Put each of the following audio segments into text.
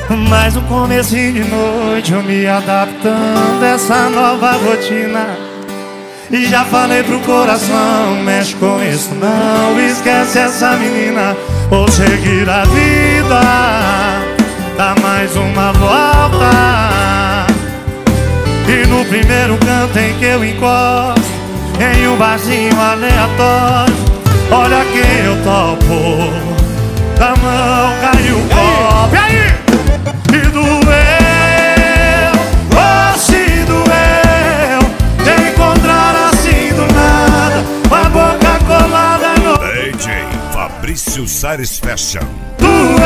Mais um comecinho de noite, eu me adaptando a essa nova rotina. E já falei pro coração, mexe com isso não, esquece essa menina, vou seguir a vida, dá mais uma volta. E no primeiro canto em que eu encosto, em um barzinho aleatório, olha quem eu topo, da mão caiu o copo. E aí? E doeu, oh se doeu, te encontrar assim do nada, com a boca colada no DJ Fabrício Sares Fashion. Doeu,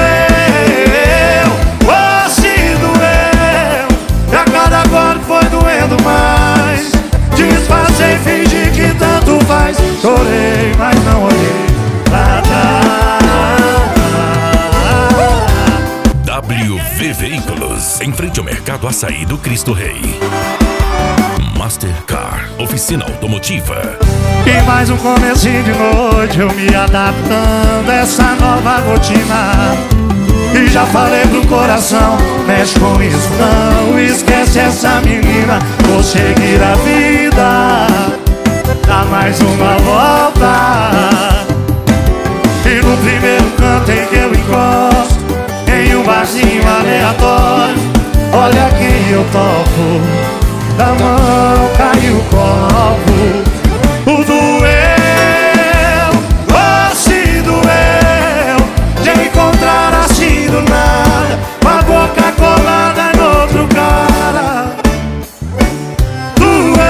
oh se doeu, e a cada golpe foi doendo mais. Disfarcei, fingi que tanto faz, chorei, mas não olhei pra trás. WV Veículos, em frente ao Mercado Açaí do Cristo Rei. Mastercar, oficina automotiva. E mais um comecinho de noite, eu me adaptando a essa nova rotina. E já falei pro coração, mexe com isso não, esquece essa menina, vou seguir a vida, dá mais uma volta. E no primeiro canto em que eu encosto, em um barzinho aleatório, olha quem eu topo, da mão caiu o copo. O doeu, oh se doeu, de encontrar assim do nada, com a boca colada no outro cara. Doeu,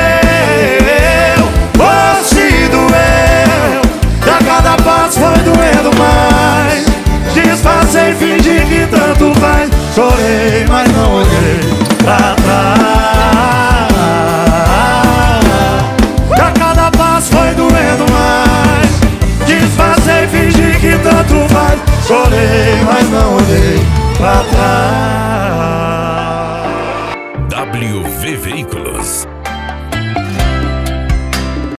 oh se doeu, e a cada passo foi doendo mais. Disfarcei, fingi que tanto faz, chorei, mas não olhei pra trás. E a cada passo foi doendo mais. Disfarcei, fingi que tanto faz, chorei, mas não olhei pra trás. WV Veículos.